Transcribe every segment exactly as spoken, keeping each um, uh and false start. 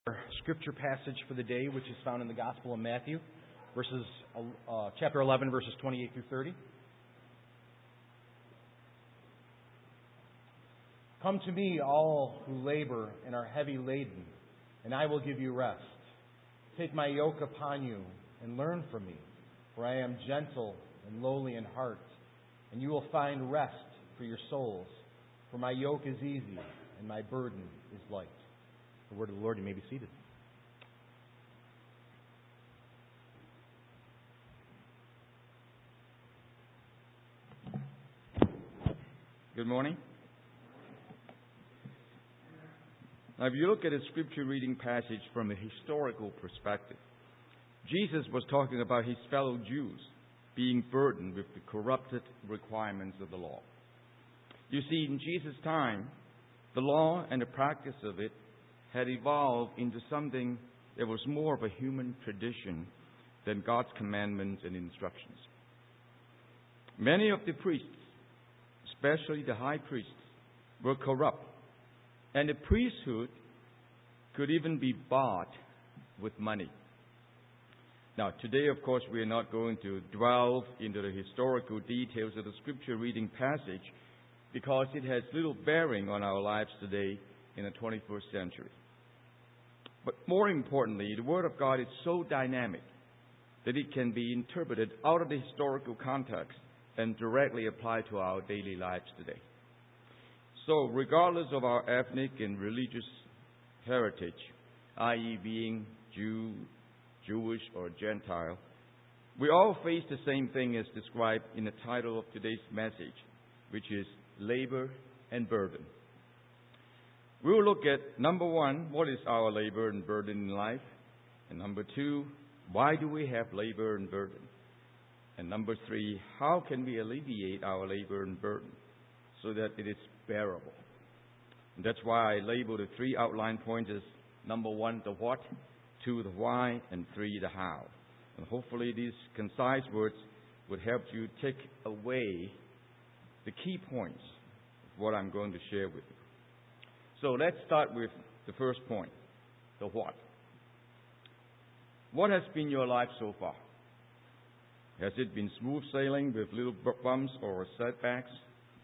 Our scripture passage for the day, which is found in the Gospel of Matthew, verses uh, chapter eleven, verses twenty-eight through thirty. Come to me, all who labor and are heavy laden, and I will give you rest. Take my yoke upon you and learn from me, for I am gentle and lowly in heart, and you will find rest for your souls. For my yoke is easy and my burden is light. The word of the Lord. You may be seated. Good morning. Now, if you look at a scripture reading passage from a historical perspective, Jesus was talking about his fellow Jews being burdened with the corrupted requirements of the law. You see, in Jesus' time, the law and the practice of it had evolved into something that was more of a human tradition than God's commandments and instructions. Many of the priests, especially the high priests, were corrupt, and the priesthood could even be bought with money. Now, today, of course, we are not going to delve into the historical details of the scripture reading passage because it has little bearing on our lives today in the twenty-first century. But more importantly, the Word of God is so dynamic that it can be interpreted out of the historical context and directly applied to our daily lives today. So, regardless of our ethnic and religious heritage, that is being Jew, Jewish, or Gentile, we all face the same thing as described in the title of today's message, which is labor and burden. We will look at, number one, what is our labor and burden in life? And number two, why do we have labor and burden? And number three, how can we alleviate our labor and burden so that it is bearable? And that's why I labeled the three outline points as number one, the what, two, the why, and three, the how. And hopefully these concise words would help you take away the key points of what I'm going to share with you. So let's start with the first point, the what. What has been your life so far? Has it been smooth sailing with little bumps or setbacks?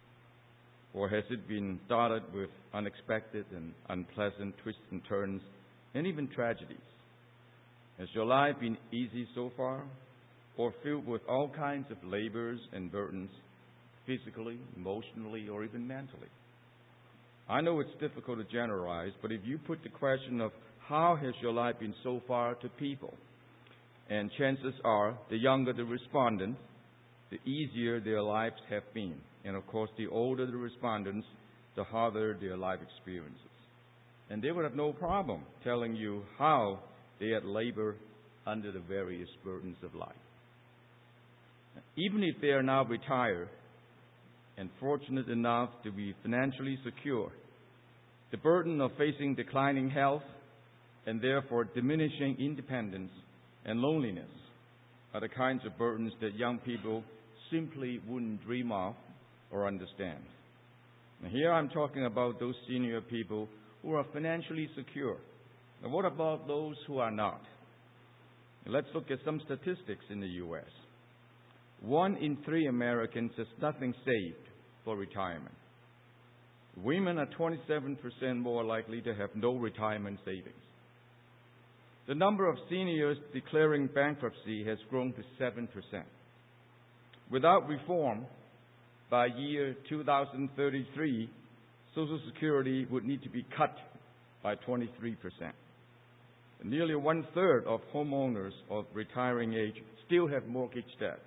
Or has it been dotted with unexpected and unpleasant twists and turns and even tragedies? Has your life been easy so far or filled with all kinds of labors and burdens, physically, emotionally, or even mentally? I know it's difficult to generalize, but if you put the question of how has your life been so far to people, and chances are the younger the respondent, the easier their lives have been. And of course, the older the respondents, the harder their life experiences. And they would have no problem telling you how they had labored under the various burdens of life. Even if they are now retired, and fortunate enough to be financially secure, the burden of facing declining health and therefore diminishing independence and loneliness are the kinds of burdens that young people simply wouldn't dream of or understand. Now here I'm talking about those senior people who are financially secure. Now what about those who are not? Now let's look at some statistics in the U S One in three Americans has nothing saved for retirement. Women are twenty-seven percent more likely to have no retirement savings. The number of seniors declaring bankruptcy has grown to seven percent. Without reform, by year two thousand thirty-three, Social Security would need to be cut by twenty-three percent. Nearly one-third of homeowners of retiring age still have mortgage debt.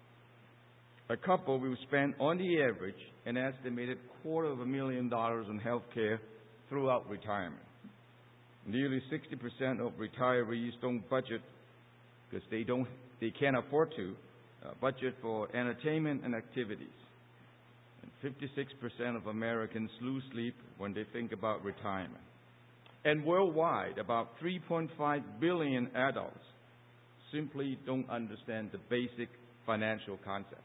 A couple will spend, on the average, an estimated quarter of a million dollars on health care throughout retirement. Nearly sixty percent of retirees don't budget because they don't, they can't afford to uh, budget for entertainment and activities. And fifty-six percent of Americans lose sleep when they think about retirement. And worldwide, about three point five billion adults simply don't understand the basic financial concepts.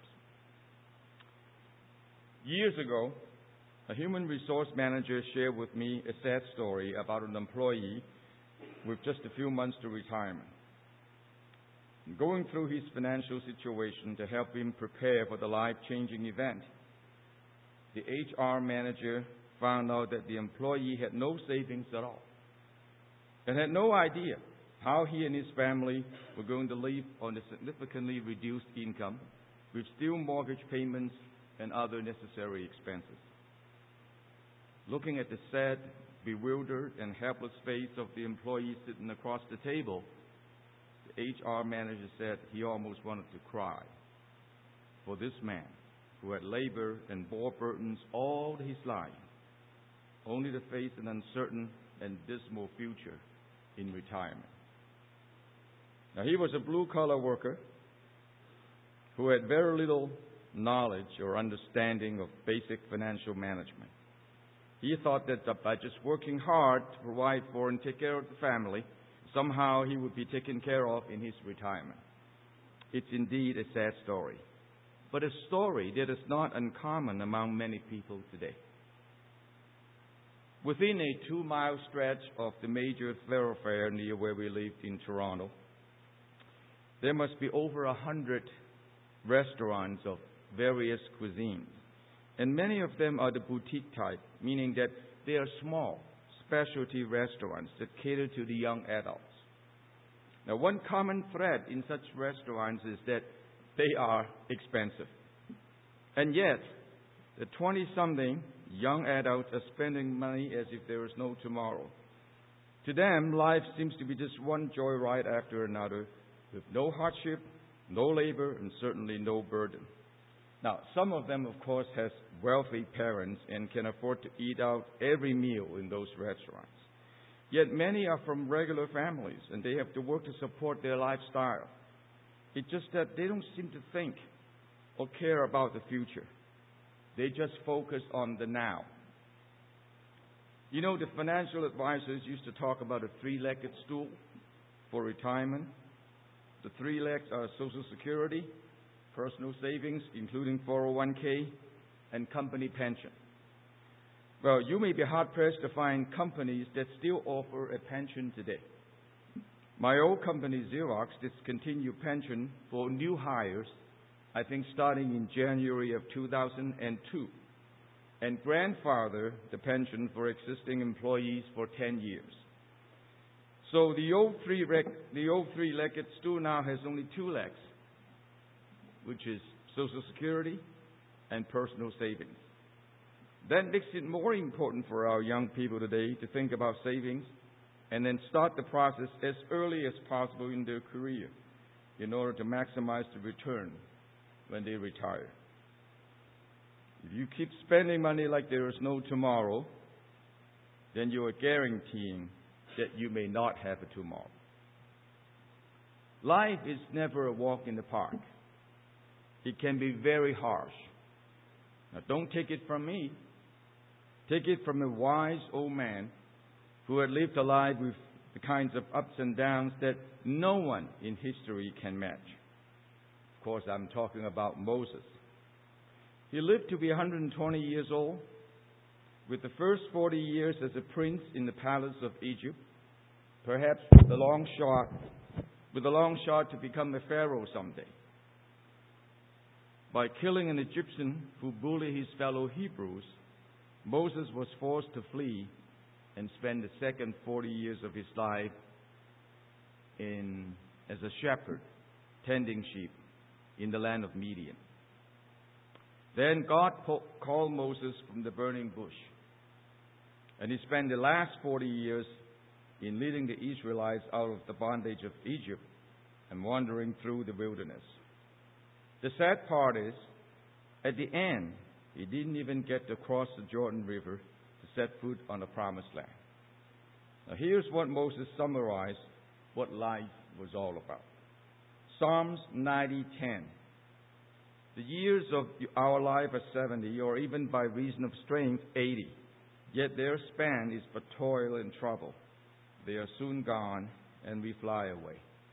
Years ago, a human resource manager shared with me a sad story about an employee with just a few months to retirement. Going through his financial situation to help him prepare for the life-changing event, the H R manager found out that the employee had no savings at all and had no idea how he and his family were going to live on a significantly reduced income with still mortgage payments and other necessary expenses. Looking at the sad, bewildered, and helpless face of the employee sitting across the table, the H R manager said he almost wanted to cry for this man who had labored and bore burdens all his life, only to face an uncertain and dismal future in retirement. Now, he was a blue-collar worker who had very little knowledge or understanding of basic financial management. He thought that by just working hard to provide for and take care of the family, somehow he would be taken care of in his retirement. It's indeed a sad story, but a story that is not uncommon among many people today. Within a two-mile stretch of the major thoroughfare near where we lived in Toronto, there must be over a hundred restaurants of various cuisines. And many of them are the boutique type, meaning that they are small, specialty restaurants that cater to the young adults. Now, one common thread in such restaurants is that they are expensive. And yet, the twenty-something young adults are spending money as if there is no tomorrow. To them, life seems to be just one joyride after another, with no hardship, no labor, and certainly no burden. Now, some of them, of course, has wealthy parents and can afford to eat out every meal in those restaurants. Yet many are from regular families, and they have to work to support their lifestyle. It's just that they don't seem to think or care about the future. They just focus on the now. You know, the financial advisors used to talk about a three-legged stool for retirement. The three legs are Social Security, personal savings, including four oh one k, and company pension. Well, you may be hard-pressed to find companies that still offer a pension today. My old company, Xerox, discontinued pension for new hires, I think starting in January of two thousand two, and grandfathered the pension for existing employees for ten years. So the old three the old three-legged stool now has only two legs, which is Social Security and personal savings. That makes it more important for our young people today to think about savings and then start the process as early as possible in their career in order to maximize the return when they retire. If you keep spending money like there is no tomorrow, then you are guaranteeing that you may not have a tomorrow. Life is never a walk in the park. It can be very harsh. Now, don't take it from me. Take it from a wise old man who had lived a life with the kinds of ups and downs that no one in history can match. Of course, I'm talking about Moses. He lived to be one hundred twenty years old, with the first forty years as a prince in the palace of Egypt, perhaps with a long shot, with a long shot to become a pharaoh someday. By killing an Egyptian who bullied his fellow Hebrews, Moses was forced to flee and spend the second forty years of his life in as a shepherd, tending sheep in the land of Midian. Then God po- called Moses from the burning bush, and he spent the last forty years in leading the Israelites out of the bondage of Egypt and wandering through the wilderness. The sad part is, at the end, he didn't even get to cross the Jordan River to set foot on the promised land. Now, here's what Moses summarized what life was all about. Psalms ninety ten. The years of our life are seventy, or even by reason of strength, eighty. Yet their span is but toil and trouble. They are soon gone, and we fly away.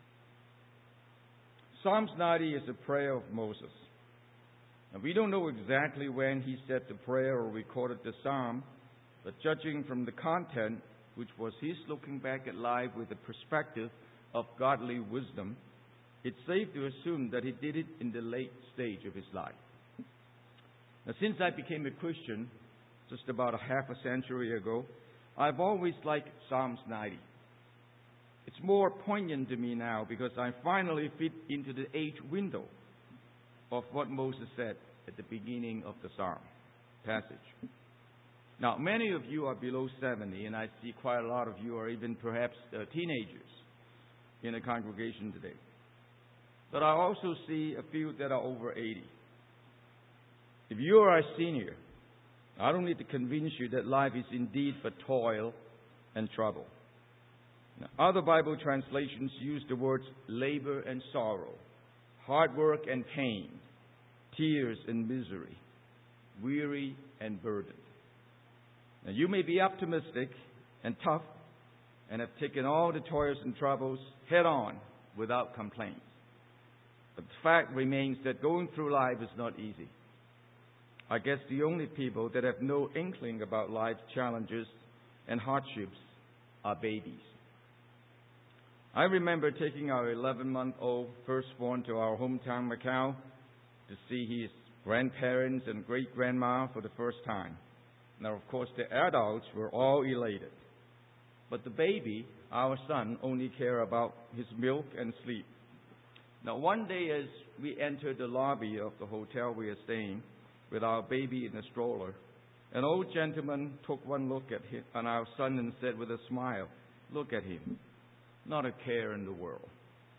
Psalms ninety is a prayer of Moses. Now, we don't know exactly when he said the prayer or recorded the psalm, but judging from the content, which was his looking back at life with the perspective of godly wisdom, it's safe to assume that he did it in the late stage of his life. Now, since I became a Christian just about a half a century ago, I've always liked Psalms ninety. It's more poignant to me now because I finally fit into the age window of what Moses said at the beginning of the Psalm passage. Now, many of you are below seventy, and I see quite a lot of you are even perhaps uh, teenagers in the congregation today. But I also see a few that are over eighty. If you are a senior, I don't need to convince you that life is indeed but toil and trouble. Now, other Bible translations use the words labor and sorrow, hard work and pain, tears and misery, weary and burdened. Now, you may be optimistic and tough and have taken all the toils and troubles head on without complaint. But the fact remains that going through life is not easy. I guess the only people that have no inkling about life's challenges and hardships are babies. I remember taking our eleven-month-old firstborn to our hometown, Macau, to see his grandparents and great-grandma for the first time. Now, of course, the adults were all elated. But the baby, our son, only cared about his milk and sleep. Now, one day as we entered the lobby of the hotel we are staying with our baby in a stroller, an old gentleman took one look at him, at our son and said with a smile, "Look at him, not a care in the world."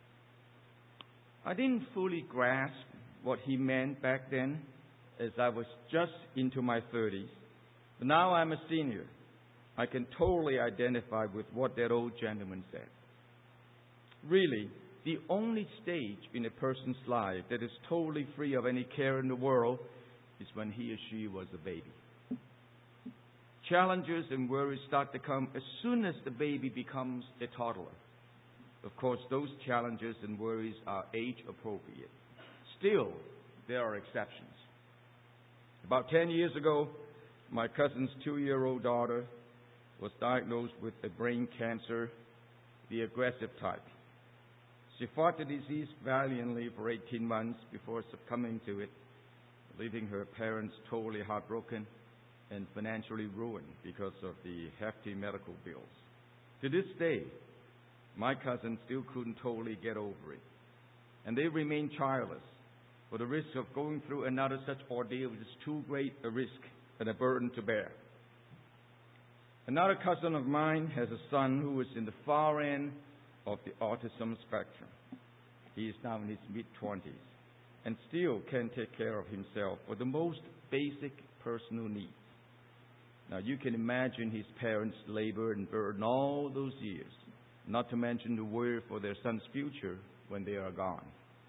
I didn't fully grasp what he meant back then, as I was just into my thirties. But now I'm a senior. I can totally identify with what that old gentleman said. Really, the only stage in a person's life that is totally free of any care in the world is when he or she was a baby. Challenges and worries start to come as soon as the baby becomes a toddler. Of course, those challenges and worries are age appropriate. Still, there are exceptions. About ten years ago, my cousin's two-year-old daughter was diagnosed with a brain cancer, the aggressive type. She fought the disease valiantly for eighteen months before succumbing to it, leaving her parents totally heartbroken and financially ruined because of the hefty medical bills. To this day, my cousin still couldn't totally get over it, and they remain childless, for the risk of going through another such ordeal is too great a risk and a burden to bear. Another cousin of mine has a son who is in the far end of the autism spectrum. He is now in his mid-twenties and still can take care of himself for the most basic personal needs. Now, you can imagine his parents' labor and burden all those years, not to mention the worry for their son's future when they are gone.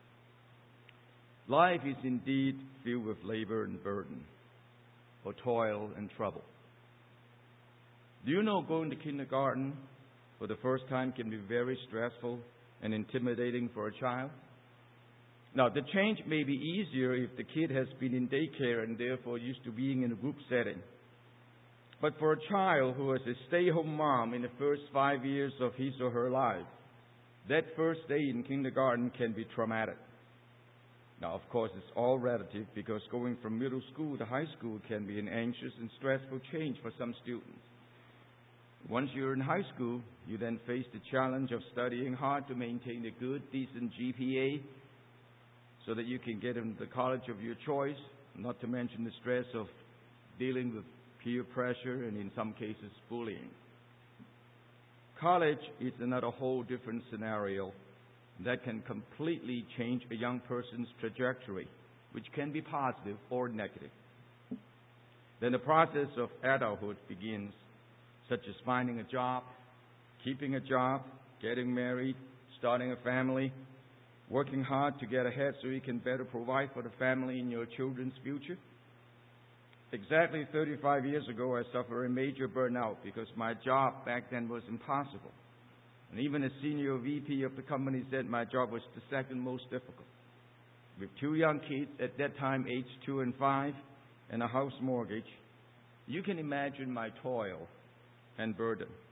Life is indeed filled with labor and burden, or toil and trouble. Do you know going to kindergarten for the first time can be very stressful and intimidating for a child? Now, the change may be easier if the kid has been in daycare and therefore used to being in a group setting. But for a child who is a stay-home mom in the first five years of his or her life, that first day in kindergarten can be traumatic. Now, of course, it's all relative because going from middle school to high school can be an anxious and stressful change for some students. Once you're in high school, you then face the challenge of studying hard to maintain a good, decent G P A so that you can get into the college of your choice, not to mention the stress of dealing with peer pressure and, in some cases, bullying. College is another whole different scenario that can completely change a young person's trajectory, which can be positive or negative. Then the process of adulthood begins, such as finding a job, keeping a job, getting married, starting a family, working hard to get ahead so you can better provide for the family and your children's future. Exactly thirty-five years ago, I suffered a major burnout because my job back then was impossible. And even a senior V P of the company said my job was the second most difficult. With two young kids at that time, aged two and five, and a house mortgage, you can imagine my toil and burden.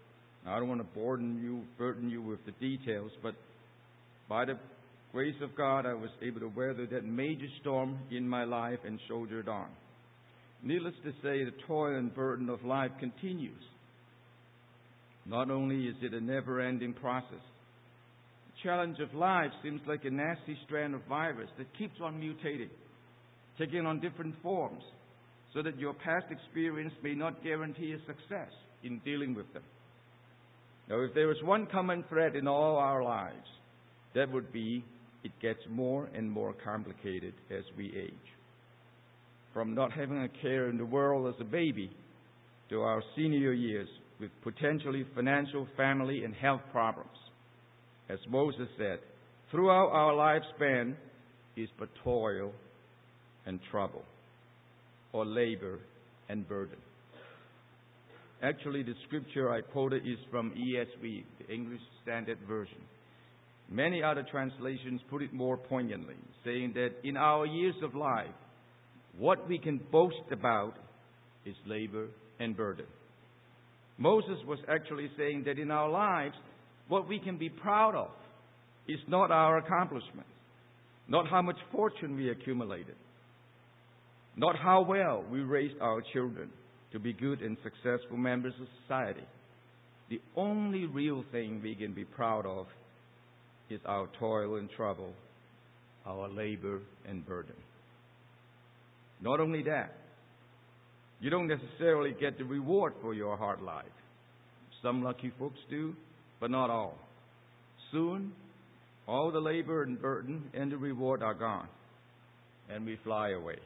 I don't want to burden you, burden you with the details, but by the grace of God, I was able to weather that major storm in my life and soldiered on. Needless to say, the toil and burden of life continues. Not only is it a never-ending process, the challenge of life seems like a nasty strand of virus that keeps on mutating, taking on different forms, so that your past experience may not guarantee a success in dealing with them. Now, if there is one common thread in all our lives, that would be it gets more and more complicated as we age. From not having a care in the world as a baby to our senior years with potentially financial, family, and health problems. As Moses said, throughout our lifespan is but toil and trouble, or labor and burden. Actually, the scripture I quoted is from E S V, the English Standard Version. Many other translations put it more poignantly, saying that in our years of life, what we can boast about is labor and burden. Moses was actually saying that in our lives, what we can be proud of is not our accomplishments, not how much fortune we accumulated, not how well we raised our children to be good and successful members of society. The only real thing we can be proud of is our toil and trouble, our labor and burden. Not only that, you don't necessarily get the reward for your hard life. Some lucky folks do, but not all. Soon, all the labor and burden and the reward are gone, and we fly away.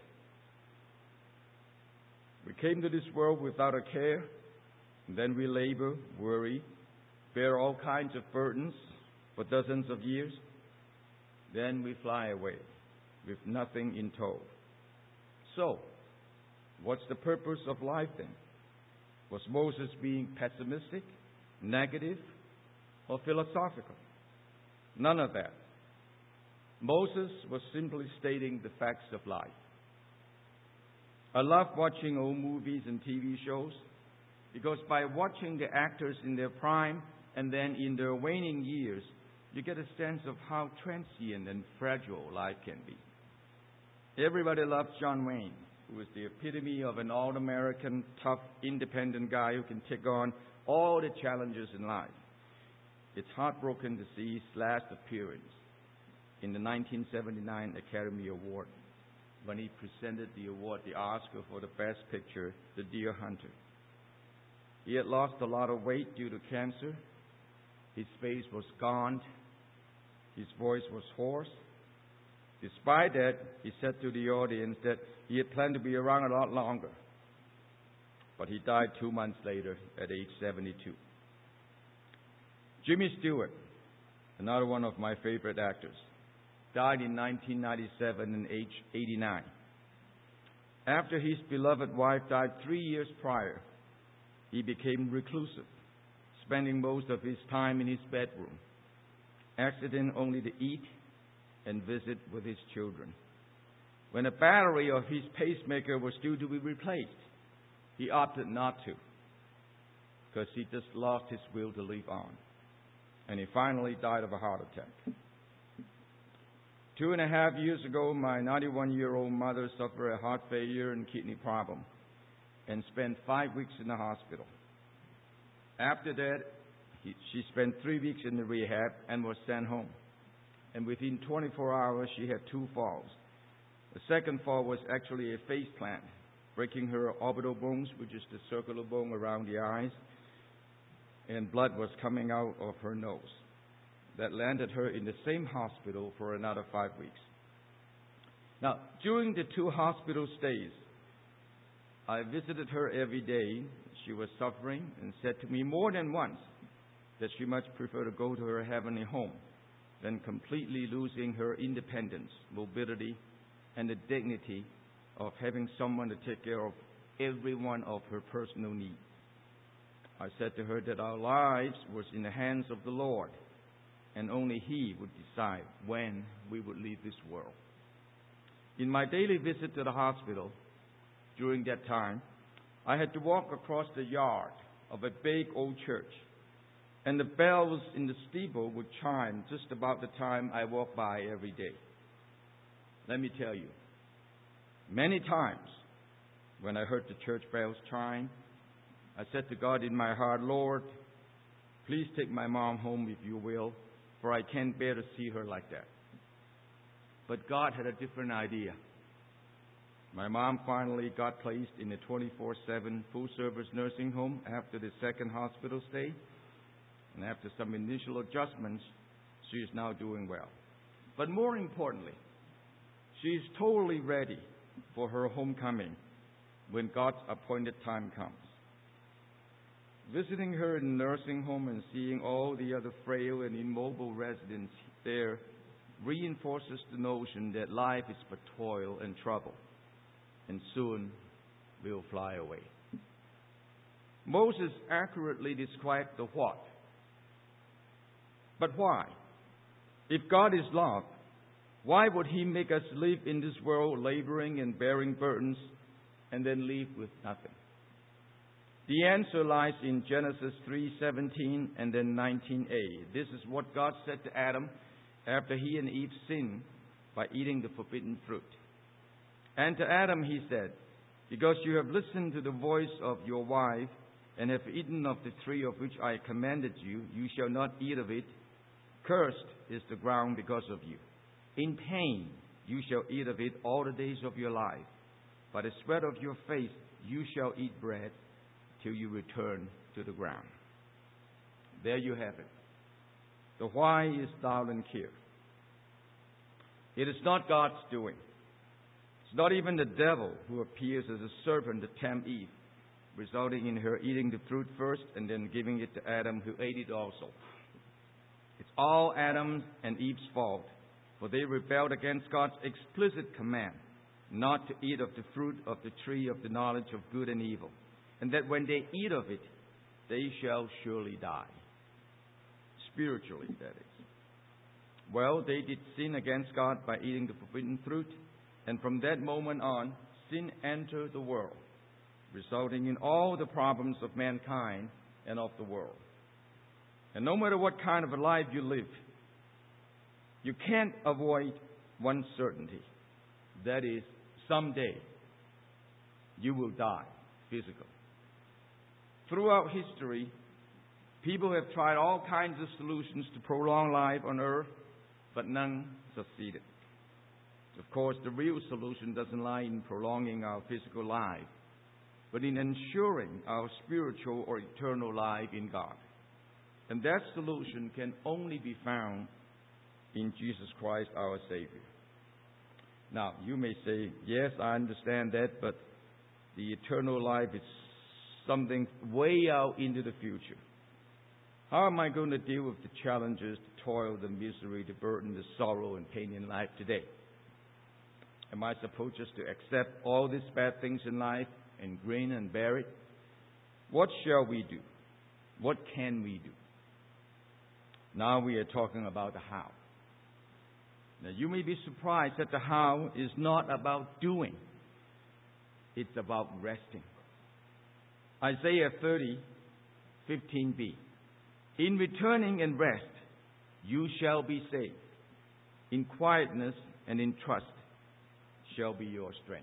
We came to this world without a care, and then we labor, worry, bear all kinds of burdens for dozens of years. Then we fly away with nothing in tow. So, what's the purpose of life then? Was Moses being pessimistic, negative, or philosophical? None of that. Moses was simply stating the facts of life. I love watching old movies and T V shows because by watching the actors in their prime and then in their waning years, you get a sense of how transient and fragile life can be. Everybody loves John Wayne, who is the epitome of an all-American, tough, independent guy who can take on all the challenges in life. It's heartbroken to see his last appearance in the nineteen seventy-nine Academy Award, when he presented the award, the Oscar for the Best Picture, The Deer Hunter. He had lost a lot of weight due to cancer. His face was gaunt. His voice was hoarse. Despite that, he said to the audience that he had planned to be around a lot longer. But he died two months later at age seventy-two. Jimmy Stewart, another one of my favorite actors, died in nineteen ninety-seven at age eighty-nine. After his beloved wife died three years prior, he became reclusive, spending most of his time in his bedroom, exiting only to eat and visit with his children. When a battery of his pacemaker was due to be replaced, he opted not to, because he just lost his will to live on. And he finally died of a heart attack. Two and a half years ago, my ninety-one-year-old mother suffered a heart failure and kidney problem and spent five weeks in the hospital. After that, he, she spent three weeks in the rehab and was sent home. And within twenty-four hours, she had two falls. The second fall was actually a face plant, breaking her orbital bones, which is the circular bone around the eyes, and blood was coming out of her nose. That landed her in the same hospital for another five weeks. Now, during the two hospital stays, I visited her every day. She was suffering and said to me more than once that she much preferred to go to her heavenly home than completely losing her independence, mobility, and the dignity of having someone to take care of every one of her personal needs. I said to her that our lives was in the hands of the Lord, and only He would decide when we would leave this world. In my daily visit to the hospital, during that time, I had to walk across the yard of a big old church and the bells in the steeple would chime just about the time I walk by every day. Let me tell you, many times when I heard the church bells chime, I said to God in my heart, Lord, please take my mom home if you will, for I can't bear to see her like that. But God had a different idea. My mom finally got placed in a twenty-four seven full-service nursing home after the second hospital stay. And after some initial adjustments, she is now doing well. But more importantly, she is totally ready for her homecoming when God's appointed time comes. Visiting her in the nursing home and seeing all the other frail and immobile residents there reinforces the notion that life is but toil and trouble, and soon will fly away. Moses accurately described the what. But why? If God is love, why would He make us live in this world laboring and bearing burdens and then leave with nothing? The answer lies in Genesis three seventeen and then nineteen a. This is what God said to Adam after he and Eve sinned by eating the forbidden fruit. And to Adam He said, because you have listened to the voice of your wife and have eaten of the tree of which I commanded you, you shall not eat of it. Cursed is the ground because of you. In pain you shall eat of it all the days of your life. By the sweat of your face you shall eat bread till you return to the ground. There you have it. The why is loud and clear. It is not God's doing. It's not even the devil who appears as a serpent to tempt Eve, resulting in her eating the fruit first and then giving it to Adam, who ate it also. It's all Adam and Eve's fault, for they rebelled against God's explicit command not to eat of the fruit of the tree of the knowledge of good and evil, and that when they eat of it, they shall surely die. Spiritually, that is. Well, they did sin against God by eating the forbidden fruit, and from that moment on, sin entered the world, resulting in all the problems of mankind and of the world. And no matter what kind of a life you live, you can't avoid one certainty. That is, someday you will die physically. Throughout history, people have tried all kinds of solutions to prolong life on earth, but none succeeded. Of course, the real solution doesn't lie in prolonging our physical life, but in ensuring our spiritual or eternal life in God. And that solution can only be found in Jesus Christ, our Savior. Now, you may say, yes, I understand that, but the eternal life is something way out into the future. How am I going to deal with the challenges, the toil, the misery, the burden, the sorrow, and pain in life today? Am I supposed just to accept all these bad things in life and grin and bear it? What shall we do? What can we do? Now we are talking about the how. Now you may be surprised that the how is not about doing. It's about resting. Isaiah thirty, fifteen b. In returning and rest, you shall be saved. In quietness and in trust shall be your strength.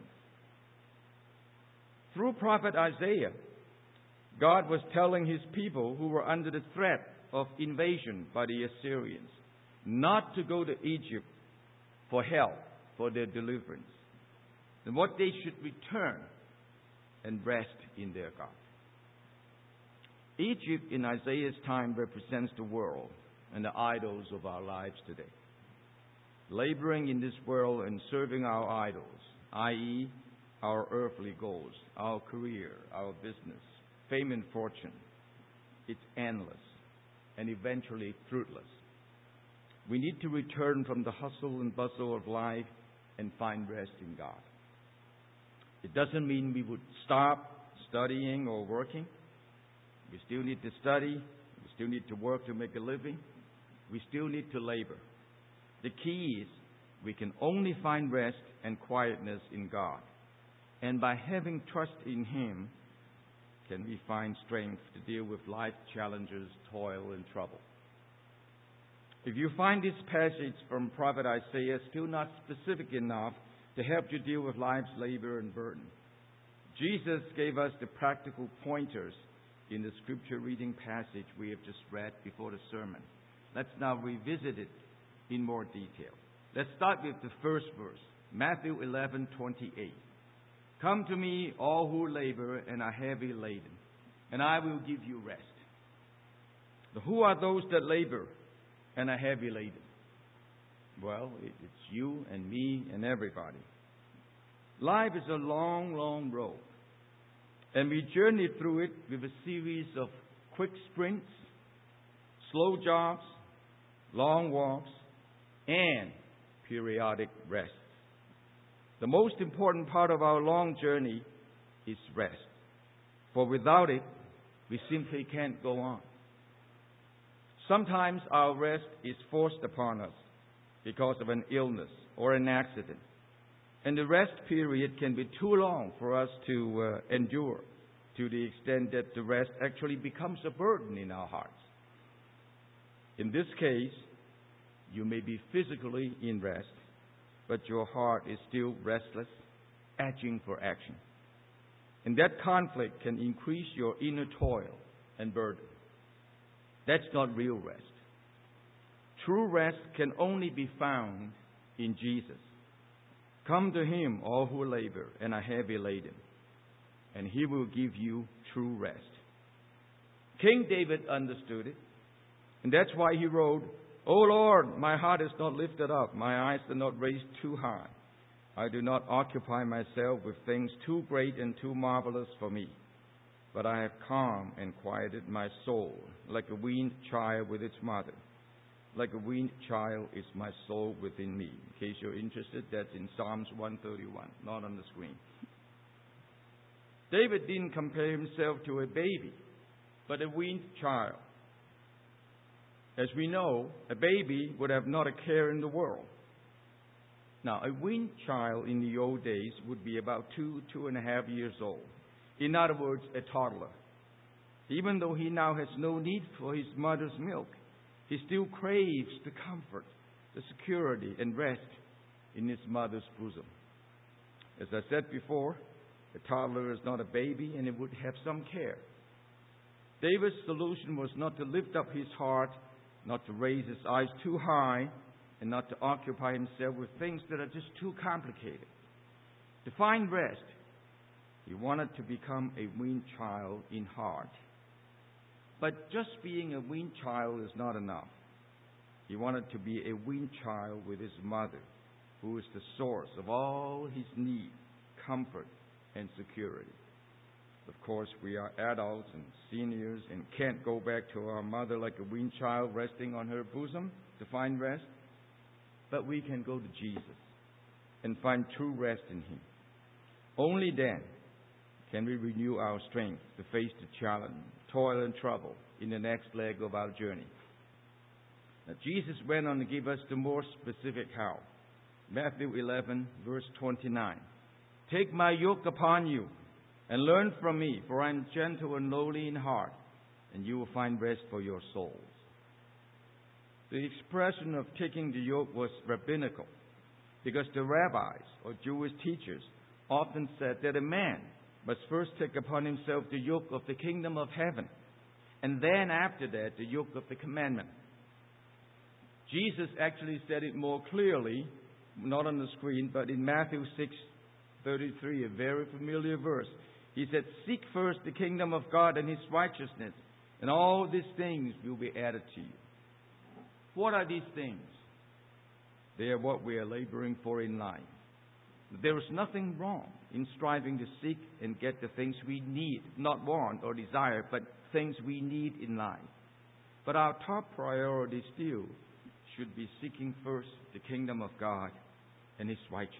Through prophet Isaiah, God was telling His people who were under the threat of invasion by the Assyrians not to go to Egypt for help, for their deliverance, and what they should return and rest in their God. Egypt in Isaiah's time represents the world and the idols of our lives today. Laboring in this world and serving our idols, that is, our earthly goals, our career, our business, fame and fortune, it's endless and eventually fruitless. We need to return from the hustle and bustle of life and find rest in God. It doesn't mean we would stop studying or working. We still need to study. We still need to work to make a living. We still need to labor. The key is we can only find rest and quietness in God. And by having trust in Him, can we find strength to deal with life challenges, toil, and trouble. If you find this passage from Prophet Isaiah still not specific enough to help you deal with life's labor and burden, Jesus gave us the practical pointers in the scripture reading passage we have just read before the sermon. Let's now revisit it in more detail. Let's start with the first verse, Matthew eleven twenty-eight. Come to me, all who labor and are heavy laden, and I will give you rest. But who are those that labor and are heavy laden? Well, it's you and me and everybody. Life is a long, long road. And we journey through it with a series of quick sprints, slow jogs, long walks, and periodic rests. The most important part of our long journey is rest. For without it, we simply can't go on. Sometimes our rest is forced upon us because of an illness or an accident. And the rest period can be too long for us to uh, endure, to the extent that the rest actually becomes a burden in our hearts. In this case, you may be physically in rest, but your heart is still restless, itching for action. And that conflict can increase your inner toil and burden. That's not real rest. True rest can only be found in Jesus. Come to Him, all who labor and are heavy laden, and He will give you true rest. King David understood it, and that's why he wrote, O Lord, my heart is not lifted up, my eyes are not raised too high. I do not occupy myself with things too great and too marvelous for me, but I have calmed and quieted my soul, like a weaned child with its mother. Like a weaned child is my soul within me. In case you're interested, that's in Psalms one thirty-one, not on the screen. David didn't compare himself to a baby, but a weaned child. As we know, a baby would have not a care in the world. Now, a weaned child in the old days would be about two, two and a half years old. In other words, a toddler. Even though he now has no need for his mother's milk, he still craves the comfort, the security, and rest in his mother's bosom. As I said before, a toddler is not a baby, and it would have some care. David's solution was not to lift up his heart, not to raise his eyes too high, and not to occupy himself with things that are just too complicated. To find rest, he wanted to become a weaned child in heart. But just being a weaned child is not enough. He wanted to be a weaned child with his mother, who is the source of all his need, comfort, and security. Of course, we are adults and seniors and can't go back to our mother like a weaned child resting on her bosom to find rest. But we can go to Jesus and find true rest in Him. Only then can we renew our strength to face the challenge, toil, and trouble in the next leg of our journey. Now, Jesus went on to give us the more specific how. Matthew eleven, verse twenty-nine. Take my yoke upon you and learn from me, for I am gentle and lowly in heart, and you will find rest for your souls. The expression of taking the yoke was rabbinical, because the rabbis or Jewish teachers often said that a man must first take upon himself the yoke of the kingdom of heaven, and then after that the yoke of the commandment. Jesus actually said it more clearly, not on the screen, but in Matthew six thirty-three, a very familiar verse. He said, seek first the kingdom of God and His righteousness, and all these things will be added to you. What are these things? They are what we are laboring for in life. There is nothing wrong in striving to seek and get the things we need, not want or desire, but things we need in life. But our top priority still should be seeking first the kingdom of God and His righteousness.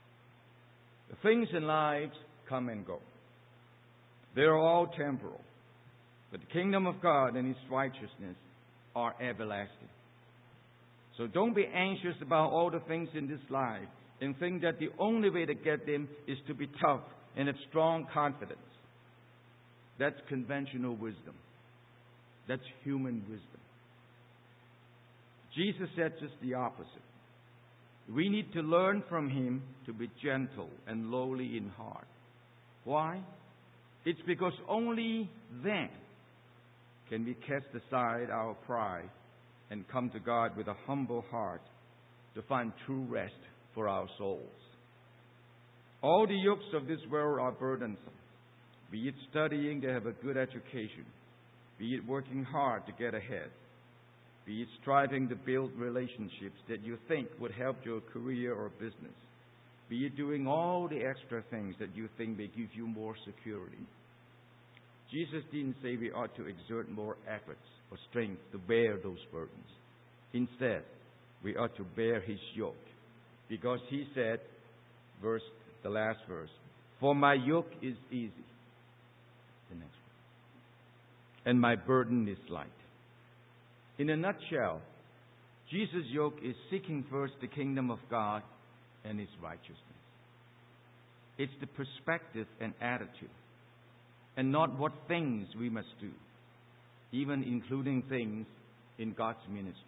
The things in life come and go. They are all temporal. But the kingdom of God and His righteousness are everlasting. So don't be anxious about all the things in this life and think that the only way to get them is to be tough and have strong confidence. That's conventional wisdom. That's human wisdom. Jesus said just the opposite. We need to learn from Him to be gentle and lowly in heart. Why? It's because only then can we cast aside our pride and come to God with a humble heart to find true rest for our souls. All the yokes of this world are burdensome. Be it studying to have a good education, be it working hard to get ahead, be it striving to build relationships that you think would help your career or business, be it doing all the extra things that you think may give you more security. Jesus didn't say we ought to exert more efforts or strength to bear those burdens. Instead, we ought to bear His yoke, because He said, verse, the last verse, "For my yoke is easy." The next one. "And my burden is light." In a nutshell, Jesus' yoke is seeking first the kingdom of God and His righteousness. It's the perspective and attitude, and not what things we must do, even including things in God's ministry.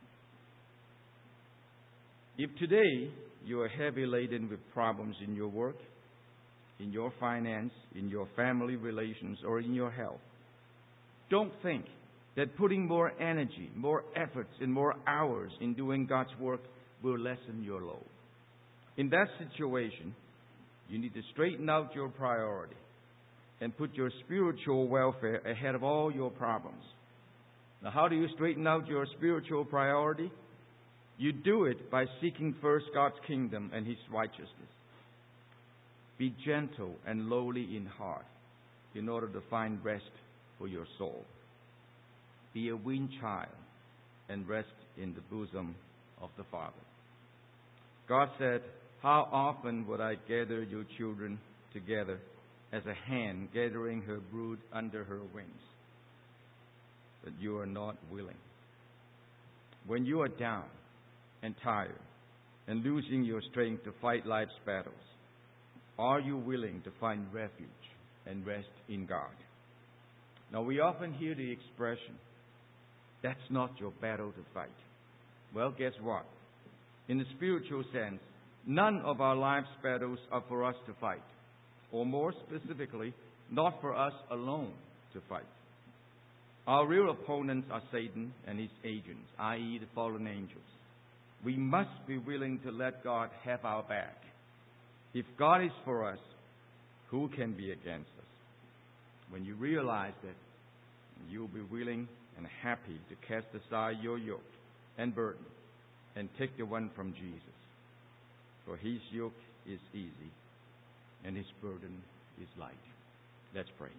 If today you are heavy laden with problems in your work, in your finance, in your family relations, or in your health, don't think that putting more energy, more efforts, and more hours in doing God's work will lessen your load. In that situation, you need to straighten out your priority and put your spiritual welfare ahead of all your problems. Now, how do you straighten out your spiritual priority? You do it by seeking first God's kingdom and His righteousness. Be gentle and lowly in heart in order to find rest for your soul. Be a weaned child and rest in the bosom of the Father. God said, "How often would I gather your children together as a hen gathering her brood under her wings? But you are not willing." When you are down and tired and losing your strength to fight life's battles, are you willing to find refuge and rest in God? Now, we often hear the expression, "That's not your battle to fight." Well, guess what? In the spiritual sense, none of our life's battles are for us to fight. Or more specifically, not for us alone to fight. Our real opponents are Satan and his agents, that is the fallen angels. We must be willing to let God have our back. If God is for us, who can be against us? When you realize that, you'll be willing and happy to cast aside your yoke and burden and take the one from Jesus. For His yoke is easy and His burden is light. Let's pray.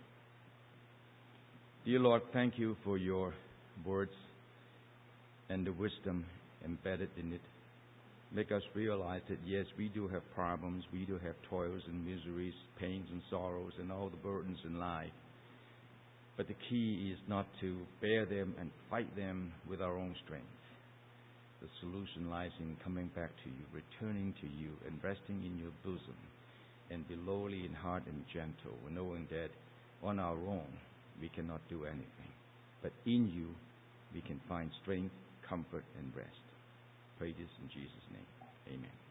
Dear Lord, thank you for your words and the wisdom embedded in it. Make us realize that, yes, we do have problems, we do have toils and miseries, pains and sorrows, and all the burdens in life. But the key is not to bear them and fight them with our own strength. The solution lies in coming back to you, returning to you, and resting in your bosom, and be lowly in heart and gentle, knowing that on our own we cannot do anything. But in you we can find strength, comfort, and rest. Pray this in Jesus' name. Amen.